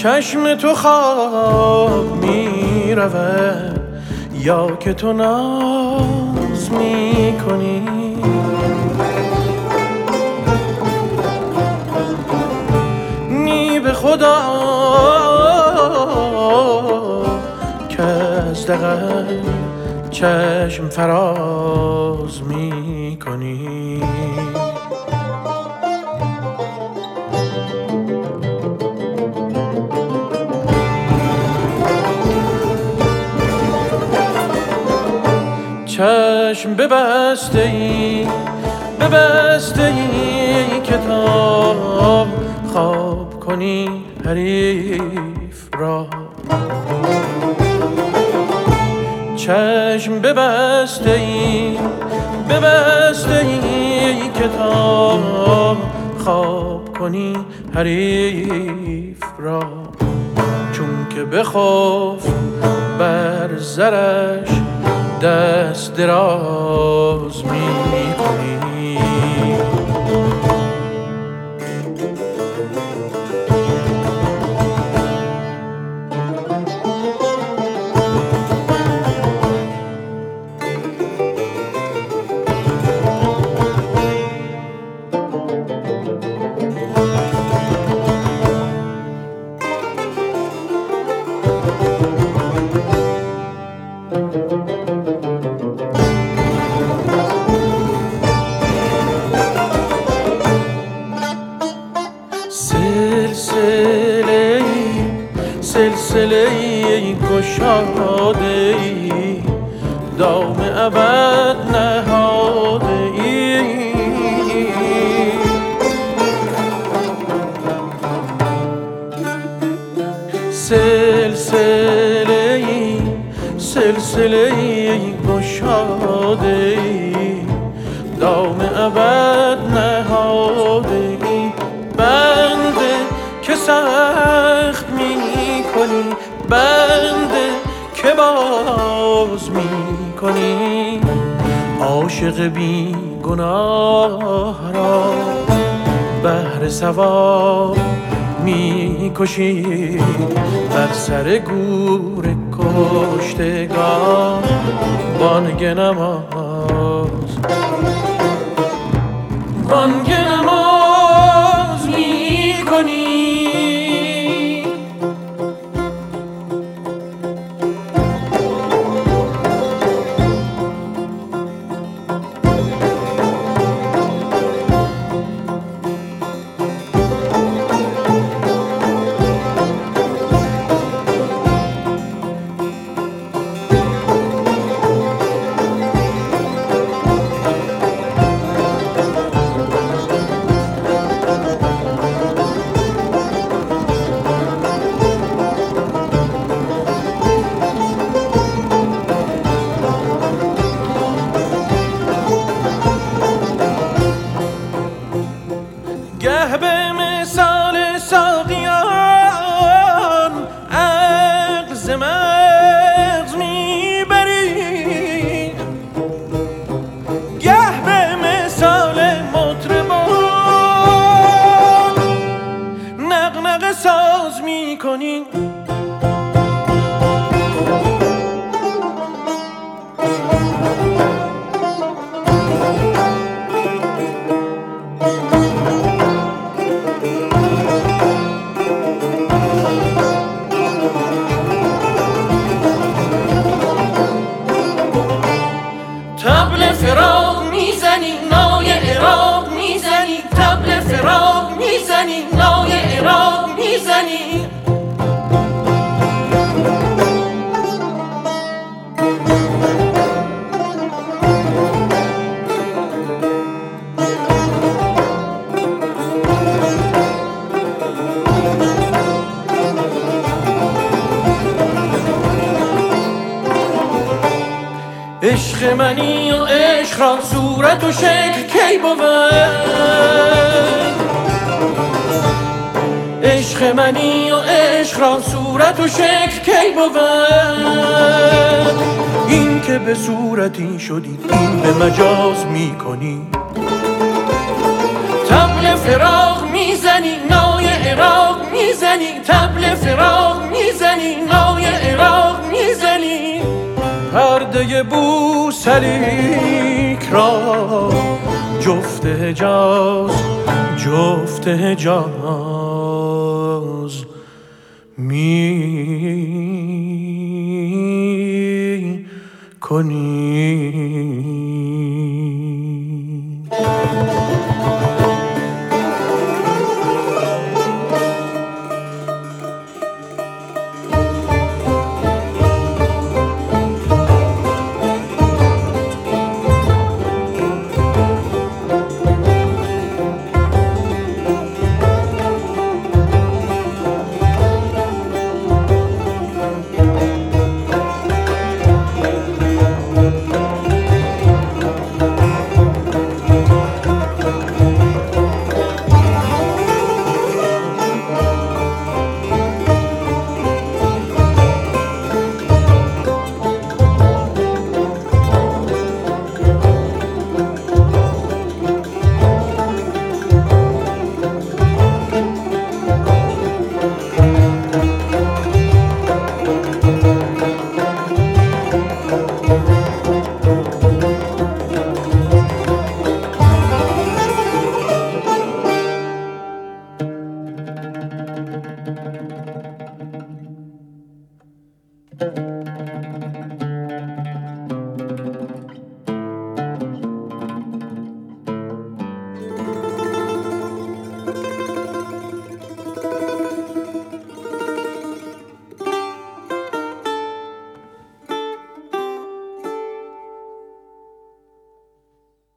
چشم تو خواب می رود یا که تو ناز می کنی؟ نی به خدا که از دغل چشم فراز می کنی. چشم ببسته ای که تا خواب کنی حریف را. چشم ببسته ای که تا خواب کنی حریف را. چون که بخوف بر زرش دست دراز می کنی. سلسله گشاده ای دام ابد نهاده ای. سلسله گشاده ای دام ابد نهاده ای. بنده که سخت می کنی، بنده که باز می کنی. عاشق بی گناه را بهر ثواب می کشی. بر سر گور کشتگان بانگ نماز می کنی. گه به مثال ساقیان عقل ز مغز میبری. گه به مثال مطربان نغنغه ساز میکنی. طبل فراق میزنی نای عراق میزنی. طبل فراق میزنی نای عراق میزنی. عشق منی و عشق را صورت و شکل کی بود؟ عشق منی و عشق را صورت و شکل کی بود؟ این که به صورتی شدی این به مجاز میکنی. طبل فراق میزنی نای عراق میزنی. میزنی، طبل فراق میزنی، نای عراق میزنی، پرده بوسلیک را جفت حجاز جفت حجاز می کنی.